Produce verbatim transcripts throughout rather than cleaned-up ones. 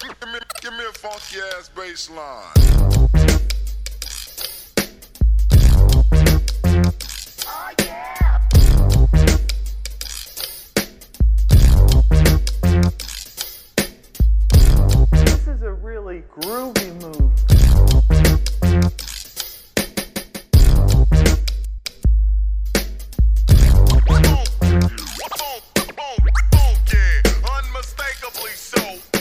Give me, give me a funky ass bass line. Oh yeah. This is a really groovy move. Unmistakably so.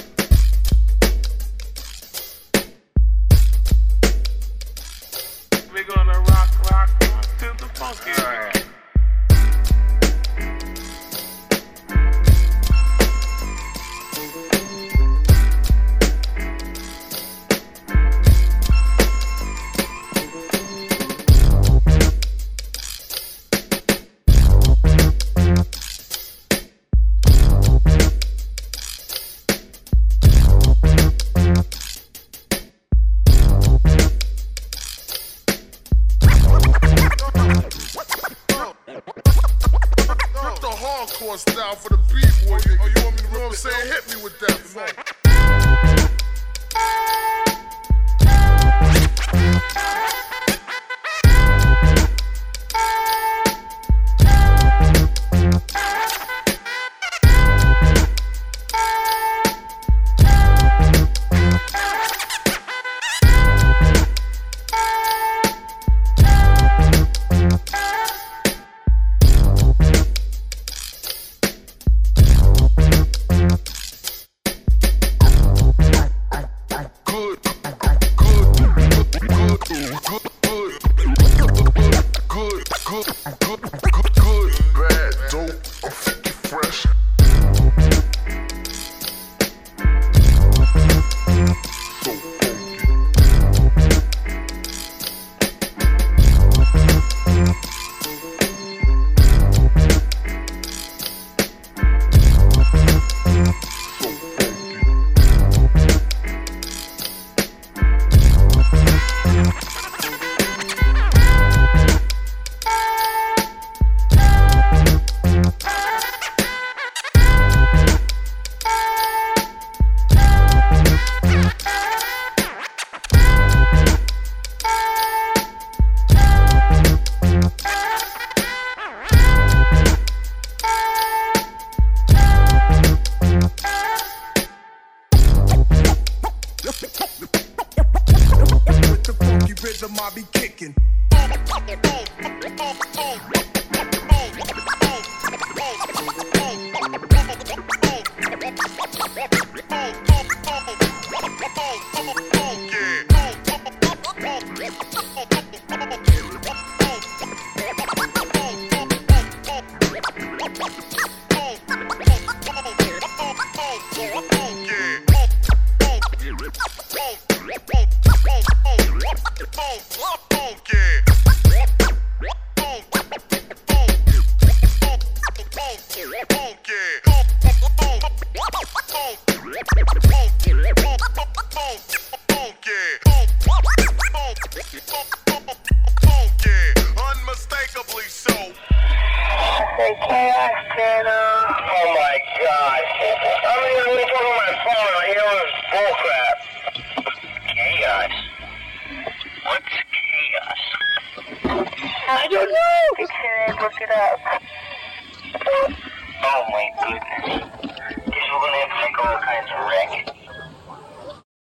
We're gonna rock, rock, rock to the funky. All right. Hardcore style for the B-boy. Oh, you want me to, you know what I'm saying? Hit me with that. Rhythm I be kicking. Unmistakably so. Hey, Chaos Channel. Oh my god. I'm in the middle of my phone and I hear all this bullcrap. Chaos? What's chaos? I don't know. Okay, look it up. Oh my goodness. Guess we're gonna have to make all kinds of racket.